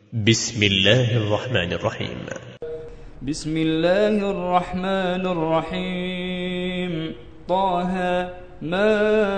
بسم الله الرحمن الرحيم. بسم الله الرحمن الرحيم. طه ما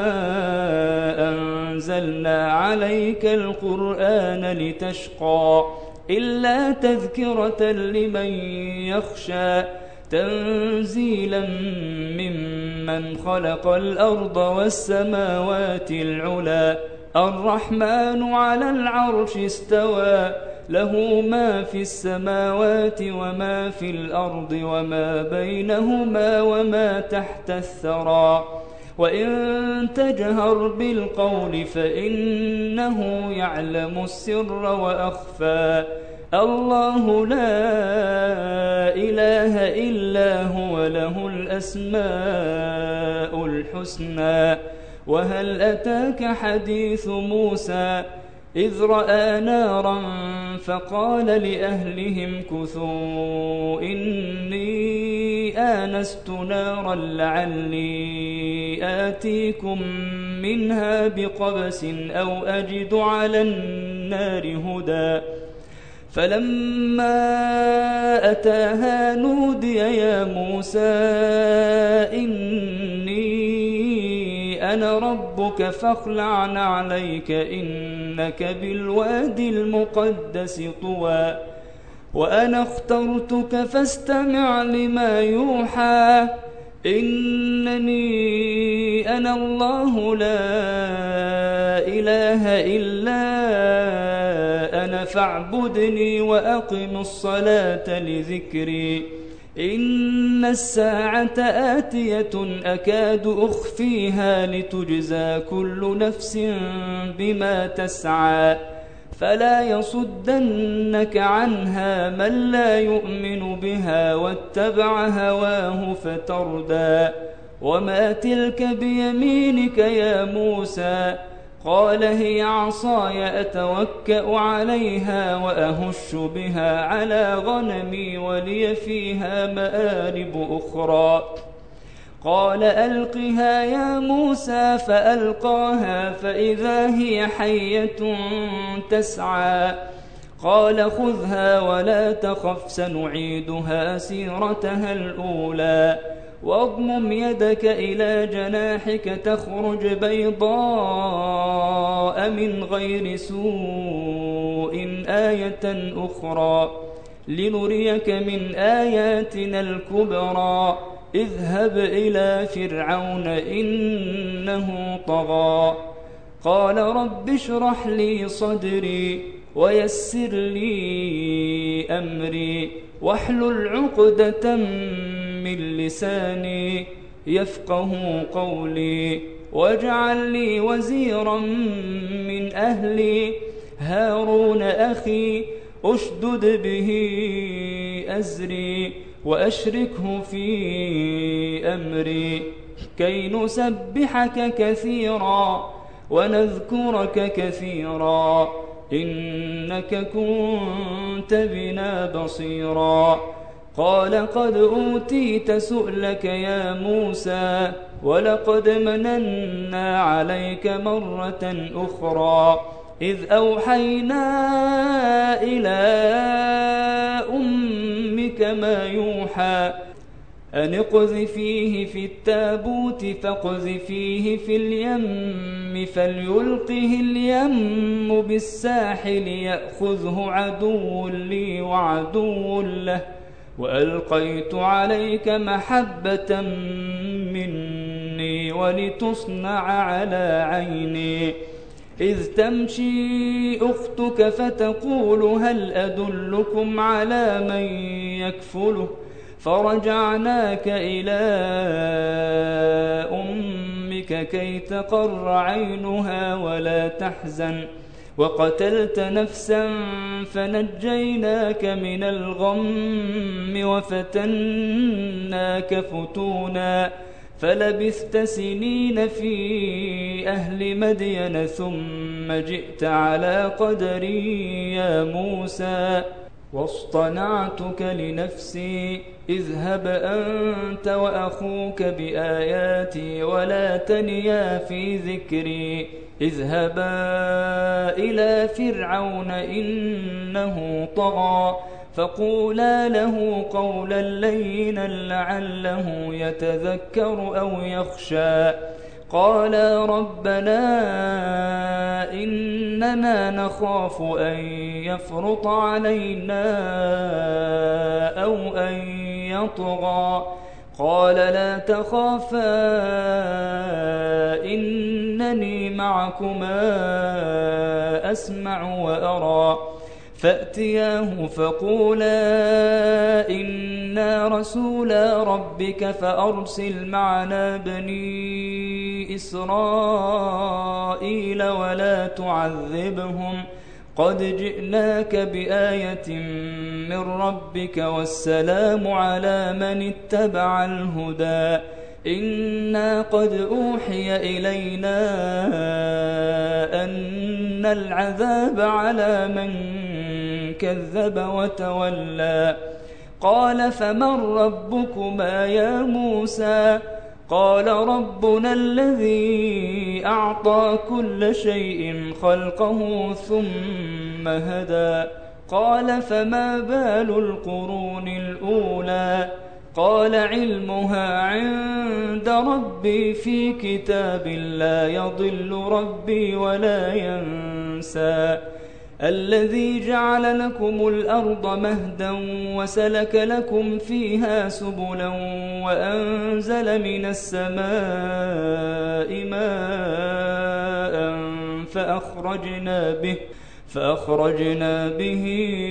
أنزلنا عليك القرآن لتشقى إلا تذكرة لمن يخشى تنزيلا ممن خلق الأرض والسماوات العلى الرحمن على العرش استوى له ما في السماوات وما في الأرض وما بينهما وما تحت الثرى وإن تجهر بالقول فإنه يعلم السر وأخفى الله لا إله إلا هو له الأسماء الحسنى وهل أتاك حديث موسى إذ رأى نارا فقال لأهلهم كثوا إني آنست نارا لعلي آتيكم منها بقبس أو أجد على النار هدى فلما أتاها نودي يا موسى إني أنا ربك فاخلع نعليك إنك بالوادي المقدس طوى وأنا اخترتك فاستمع لما يوحى إنني أنا الله لا إله إلا أنا فاعبدني وأقم الصلاة لذكري إن الساعة آتية أكاد أخفيها لتجزى كل نفس بما تسعى فلا يصدنك عنها من لا يؤمن بها واتبع هواه فتردى وما تلك بيمينك يا موسى قال هي عصاي أتوكأ عليها وأهش بها على غنمي ولي فيها مآرب أخرى قال ألقها يا موسى فألقاها فإذا هي حية تسعى قال خذها ولا تخف سنعيدها سيرتها الأولى واضمم يدك إلى جناحك تخرج بيضاء من غير سوء آية أخرى لنريك من آياتنا الكبرى اذهب إلى فرعون إنه طغى قال رب اشرح لي صدري ويسر لي أمري واحلل عقدة من لساني يفقه قولي واجعل لي وزيرا من أهلي هارون أخي أشدد به أزري وأشركه في أمري كي نسبحك كثيرا ونذكرك كثيرا إنك كنت بنا بصيرا قال قد أوتيت سؤلك يا موسى ولقد مننا عليك مرة أخرى إذ أوحينا إلى أمك ما يوحى أن اقذفيه في التابوت فاقذفيه في اليم فليلقه اليم بالساحل يأخذه عدو لي وعدو له وألقيت عليك محبة مني ولتصنع على عيني إذ تمشي أختك فتقول هل أدلكم على من يكفله فرجعناك إلى أمك كي تقر عينها ولا تحزن وقتلت نفسا فنجيناك من الغم وفتناك فتونا فلبثت سنين في أهل مدين ثم جئت على قدري يا موسى واصطنعتك لنفسي اذهب أنت وأخوك بآياتي ولا تنيا في ذكري اذهبا إلى فرعون إنه طغى فقولا له قولا لينا لعله يتذكر أو يخشى قالا ربنا إننا نخاف أن يفرط علينا أو أن يطغى قال لا تخافا إنني معكما أسمع وأرى فأتياه فقولا إنا رسولا ربك فأرسل معنا بني إسرائيل ولا تعذبهم قد جئناك بآية من ربك والسلام على من اتبع الهدى إنا قد أوحي إلينا أن العذاب على من كذب وتولى قال فمن ربكما يا موسى قال ربنا الذي أعطى كل شيء خلقه ثم هدى قال فما بال القرون الأولى قال علمها عند ربي في كتاب لا يضل ربي ولا ينسى الذي جعل لكم الأرض مهدا وسلك لكم فيها سبلا وأنزل من السماء ماء فأخرجنا به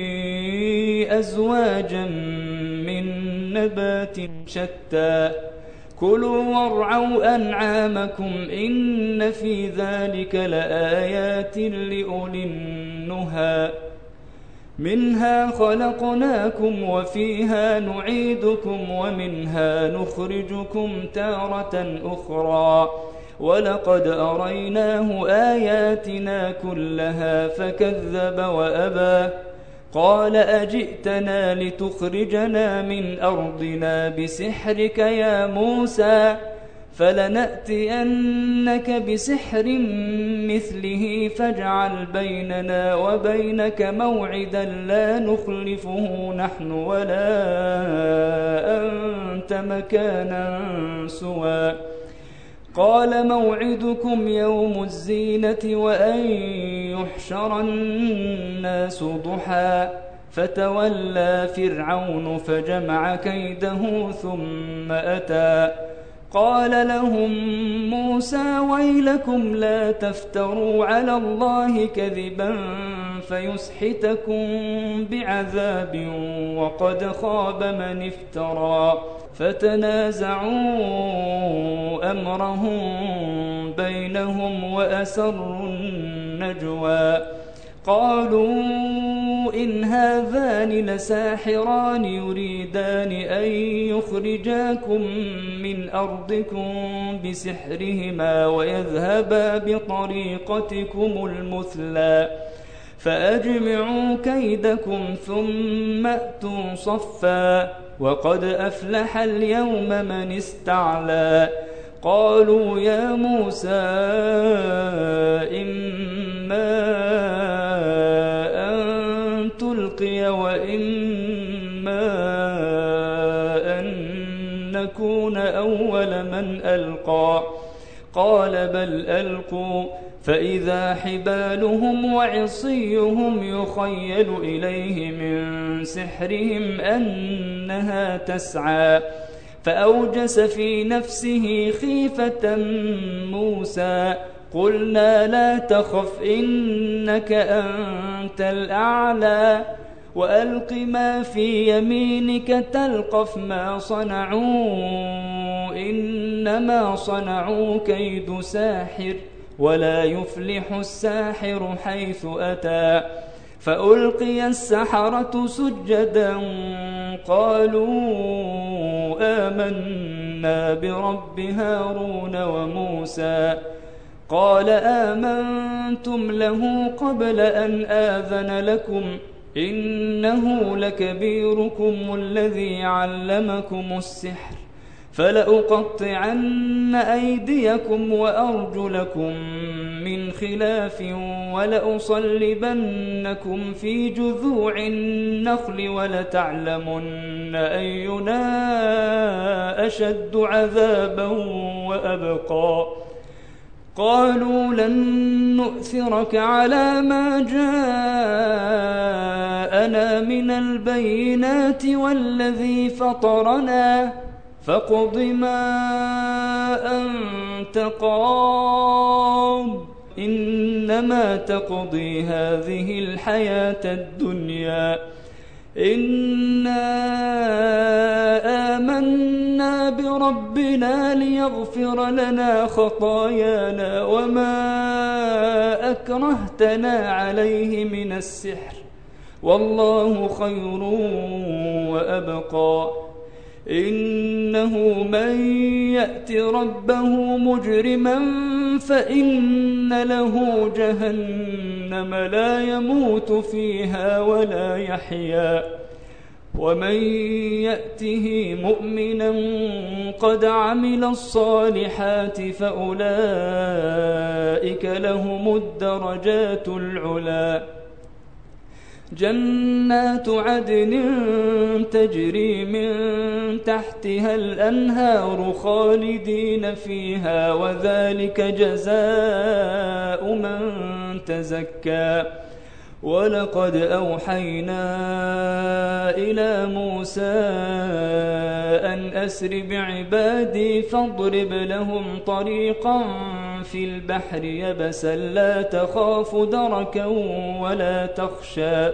أزواجا من نبات شتى كلوا وارعوا أنعامكم إن في ذلك لآيات لأولي النهى منها خلقناكم وفيها نعيدكم ومنها نخرجكم تارة أخرى ولقد أريناه آياتنا كلها فكذب وأبى قال أجئتنا لتخرجنا من أرضنا بسحرك يا موسى فلنأتينك بسحر مثله فاجعل بيننا وبينك موعدا لا نخلفه نحن ولا أنت مكانا سوى قال موعدكم يوم الزينة وأن يحشر الناس ضحى فتولى فرعون فجمع كيده ثم أتى قال لهم موسى ويلكم لا تفتروا على الله كذبا فيسحتكم بعذاب وقد خاب من افترى فتنازعوا أمرهم بينهم وأسروا النجوى قالوا إن هذان لساحران يريدان أن يخرجاكم من أرضكم بسحرهما ويذهبا بطريقتكم المثلى فأجمعوا كيدكم ثم أتوا صفا وقد أفلح اليوم من استعلى قالوا يا موسى إما أن تلقي وإما أن نكون أول من ألقى قال بل ألقوا فإذا حبالهم وعصيهم يخيل إليه من سحرهم أنها تسعى فأوجس في نفسه خيفة موسى قلنا لا تخف إنك أنت الأعلى وألق ما في يمينك تلقف ما صنعوا إنما صنعوا كيد ساحر ولا يفلح الساحر حيث أتى فألقي السحرة سجدا قالوا آمنا برب هارون وموسى قال آمنتم له قبل أن آذن لكم إنه لكبيركم الذي علمكم السحر فلأقطعن أيديكم وأرجلكم من خلاف ولأصلبنكم في جذوع النخل ولتعلمن أينا أشد عذابا وأبقى. قالوا لن نؤثرك على ما جاءنا من البينات والذي فطرنا فاقض ما أنت قاض إنما تقضي هذه الحياة الدنيا إنا آمنا بربنا ليغفر لنا خطايانا وما أكرهتنا عليه من السحر والله خير وأبقى. إنه من يأت ربه مجرما فإن له جهنم لا يموت فيها ولا يحيا ومن يأته مؤمنا قد عمل الصالحات فأولئك لهم الدرجات العلى. جنات عدن تجري من تحتها الأنهار خالدين فيها وذلك جزاء من تزكى. ولقد أوحينا إلى موسى أن أسر بعبادي فاضرب لهم طريقا في البحر يبسا لا تخاف دركا ولا تخشى.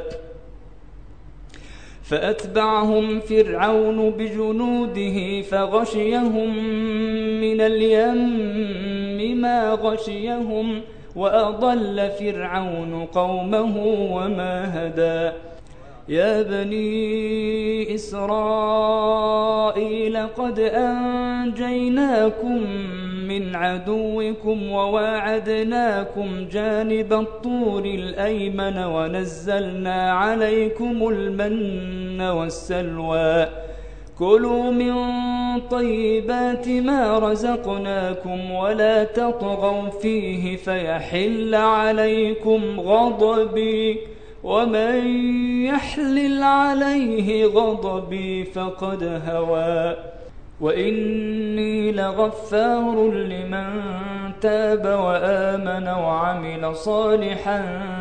فأتبعهم فرعون بجنوده فغشيهم من اليم ما غشيهم وأضل فرعون قومه وما هدى. يا بني إسرائيل قد أنجيناكم من عدوكم وواعدناكم جانب الطور الأيمن ونزلنا عليكم المن والسلوى كلوا من طيبات ما رزقناكم ولا تطغوا فيه فيحل عليكم غضبي ومن يحلل عليه غضبي فقد هوى. وإني لغفار لمن تاب وآمن وعمل صالحا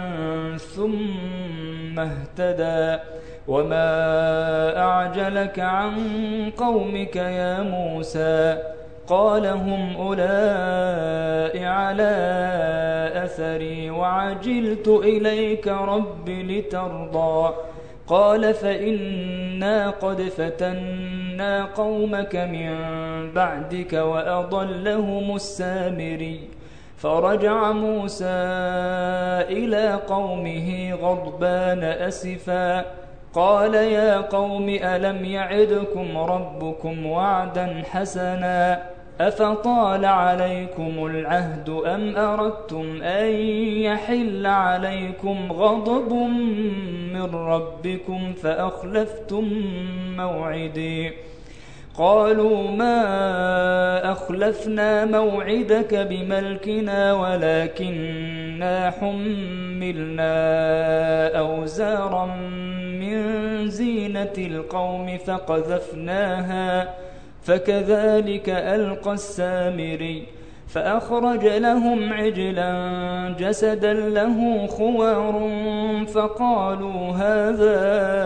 ثم اهتدى. وما أعجلك عن قومك يا موسى قال هم أولئك على أثري وعجلت إليك رب لترضى. قال فإنا قد فتنا قومك من بعدك وأضلهم السامري. فرجع موسى إلى قومه غضبان أسفا قال يا قوم ألم يعدكم ربكم وعدا حسنا أفطال عليكم العهد أم أردتم أن يحل عليكم غضب من ربكم فأخلفتم موعدي. قالوا ما أخلفنا موعدك بملكنا ولكننا حملنا أوزارا من زينة القوم فقذفناها فكذلك ألقى السامري. فأخرج لهم عجلا جسدا له خوار فقالوا هذا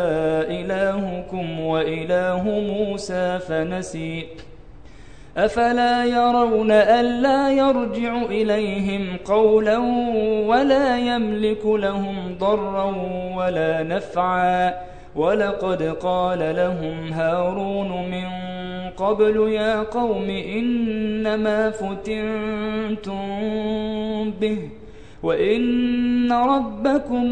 إلهكم وإله موسى فنسي. أفلا يرون ألا يرجع إليهم قولا ولا يملك لهم ضرا ولا نفعا. ولقد قال لهم هارون من قبل يا قوم إنما فتنتم به وإن ربكم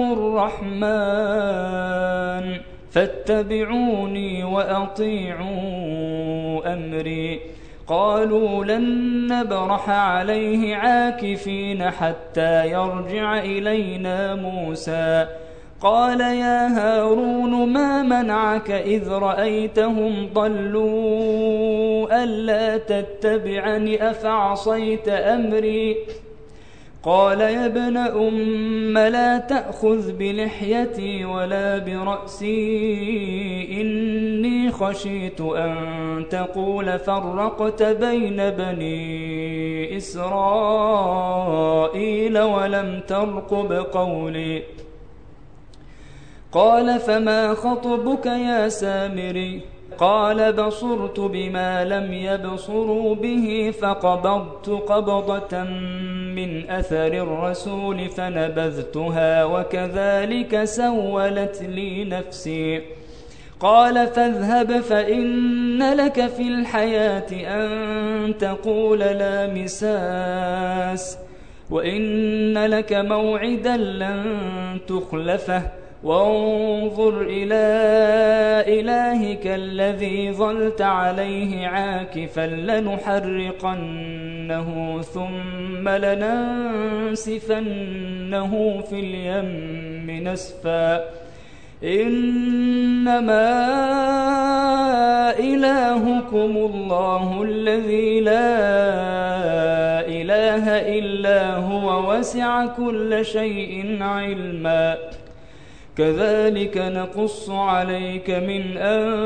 الرحمن فاتبعوني وأطيعوا أمري. قالوا لن نبرح عليه عاكفين حتى يرجع إلينا موسى. قال يا هارون ما منعك إذ رأيتهم ضلوا ألا تتبعني أفعصيت أمري قال يا ابن أم لا تأخذ بلحيتي ولا برأسي إني خشيت أن تقول فرقت بين بني إسرائيل ولم ترقب قولي قال فما خطبك يا سامري قال بصرت بما لم يبصروا به فقبضت قبضة من أثر الرسول فنبذتها وكذلك سولت لي نفسي قال فاذهب فإن لك في الحياة أن تقول لا مساس وإن لك موعدا لن تخلفه وانظر إلى إلهك الذي ظلت عليه عاكفا لنحرقنه ثم لننسفنه في اليم نسفا إنما إلهكم الله الذي لا إله إلا هو وسع كل شيء علما كذلك نقص عليك من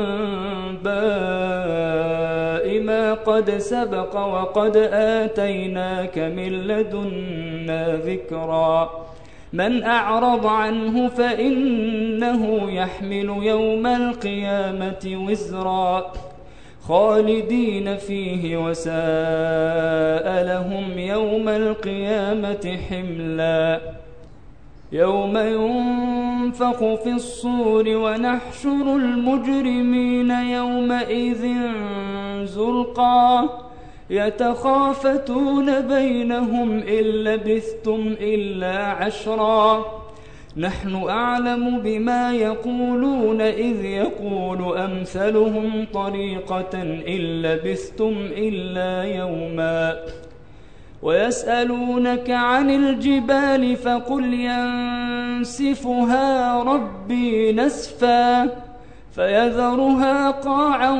أنباء ما قد سبق وقد آتيناك من لدنا ذكرا من أعرض عنه فإنه يحمل يوم القيامة وزرا خالدين فيه وساء لهم يوم القيامة حملا يوم ينفخ في الصور ونحشر المجرمين يومئذ زرقا يتخافتون بينهم إن لبثتم إلا عشرا نحن أعلم بما يقولون إذ يقول أمثلهم طريقة إن لبثتم إلا يوما ويسألونك عن الجبال فقل ينسفها ربي نسفا فيذرها قاعا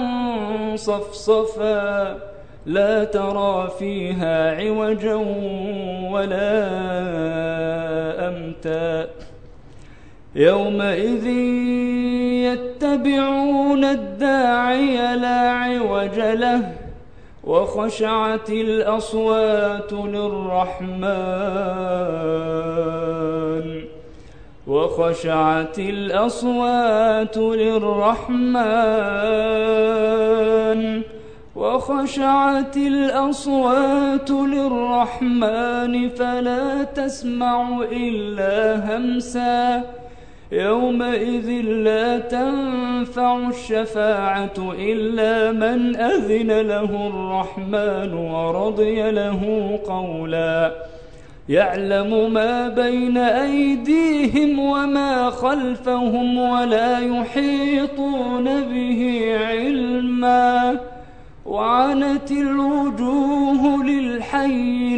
صفصفا لا ترى فيها عوجا ولا أمتا يومئذ يتبعون الداعي لا عوج له وخشعت الأصوات للرحمن فلا تسمع إلا همسا يومئذ لا تنفع الشفاعة إلا من أذن له الرحمن ورضي له قولا يعلم ما بين أيديهم وما خلفهم ولا يحيطون به علما وعنت الوجوه للحي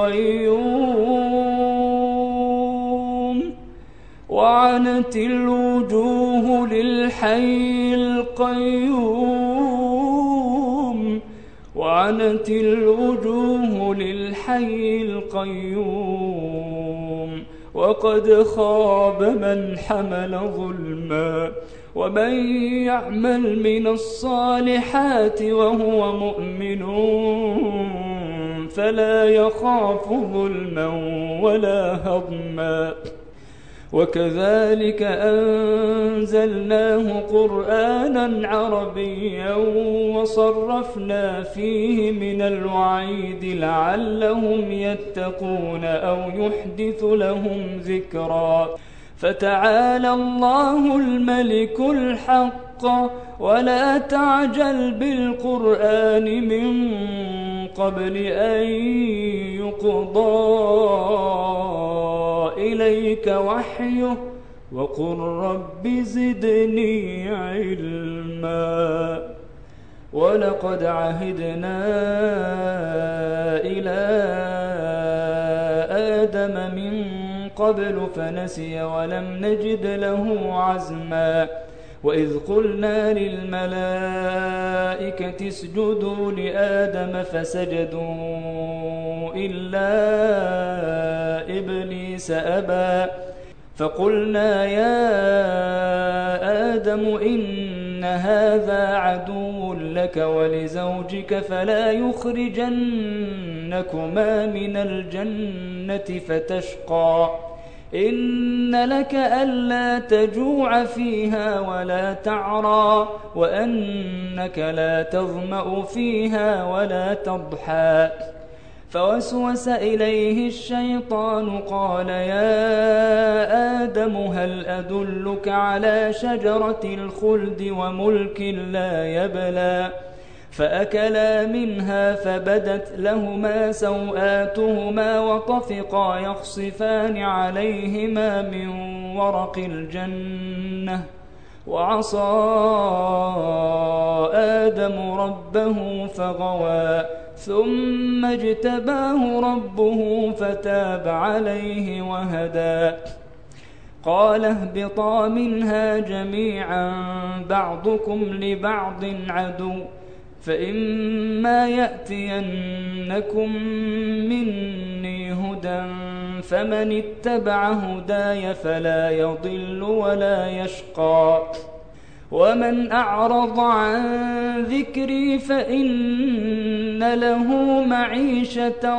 القيوم وقد خاب من حمل ظلما ومن يعمل من الصالحات وهو مؤمن فلا يخاف ظلما ولا هضما وكذلك أنزلناه قرآنا عربيا وصرفنا فيه من الوعيد لعلهم يتقون أو يحدث لهم ذكرا فتعالى الله الملك الحق ولا تعجل بالقرآن من قبل أن يقضى إليك وحيه وقل رب زدني علما ولقد عهدنا إلى آدم من قبل فنسي ولم نجد له عزما وإذ قلنا للملائكة اسجدوا لآدم فسجدوا إلا إبليس أبى فقلنا يا آدم إن هذا عدو لك ولزوجك فلا يخرجنكما من الجنة فتشقى إن لك ألا تجوع فيها ولا تعرى وأنك لا تظمأ فيها ولا تضحى فوسوس إليه الشيطان قال يا آدم هل أدلك على شجرة الخلد وملك لا يبلى فأكلا منها فبدت لهما سوآتهما وطفقا يخصفان عليهما من ورق الجنة وعصى آدم ربه فغوى ثم اجتباه ربه فتاب عليه وهدى قال اهبطا منها جميعا بعضكم لبعض عدو فإما يأتينكم مني هدى فمن اتبع هداي فلا يضل ولا يشقى ومن أعرض عن ذكري فإن له معيشة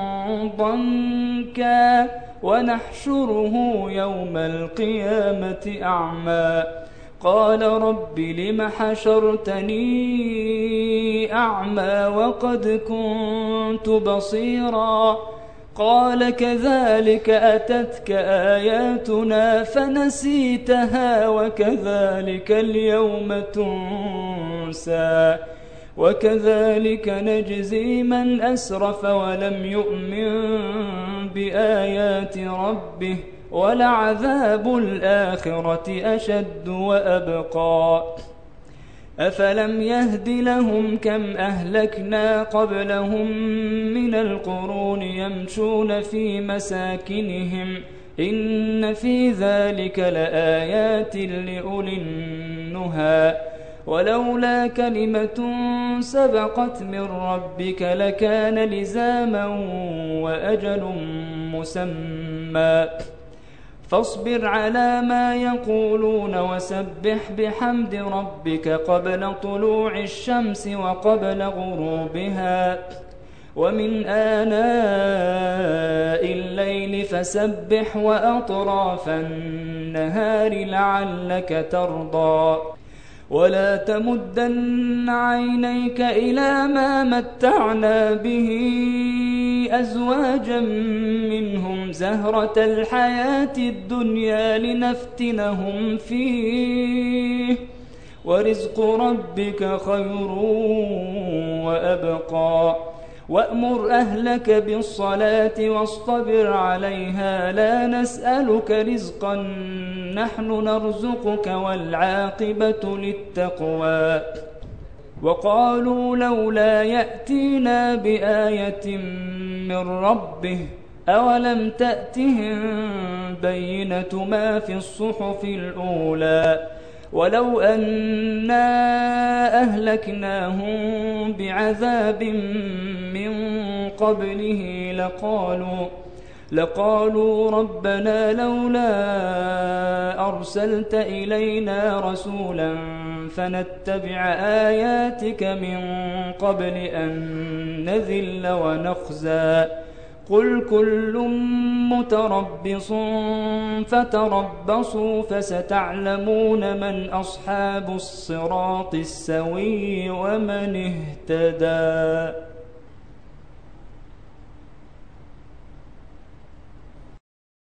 ضنكا ونحشره يوم القيامة أعمى قال رب لم حشرتني أعمى وقد كنت بصيرا قال كذلك أتتك آياتنا فنسيتها وكذلك اليوم تنسى وكذلك نجزي من أسرف ولم يؤمن بآيات ربه ولعذاب الآخرة أشد وأبقى أفلم يهد لهم كم أهلكنا قبلهم من القرون يمشون في مساكنهم إن في ذلك لآيات لأولي النهى ولولا كلمة سبقت من ربك لكان لزاما وأجل مسمى فاصبر على ما يقولون وسبح بحمد ربك قبل طلوع الشمس وقبل غروبها ومن آناء الليل فسبح وأطراف النهار لعلك ترضى ولا تمدن عينيك إلى ما متعنا به أزواجا منهم زهرة الحياة الدنيا لنفتنهم فيه ورزق ربك خير وأبقى وأمر أهلك بالصلاة واصطبر عليها لا نسألك رزقا نحن نرزقك والعاقبة للتقوى وقالوا لولا يأتينا بآية من ربه أولم تأتهم بينة ما في الصحف الأولى ولو أنا أهلكناهم بعذاب من قبله لقالوا ربنا لولا أرسلت إلينا رسولا فنتبع آياتك من قبل أن نذل ونخزى قل كل متربص فتربصوا فستعلمون من أصحاب الصراط السوي ومن اهتدى.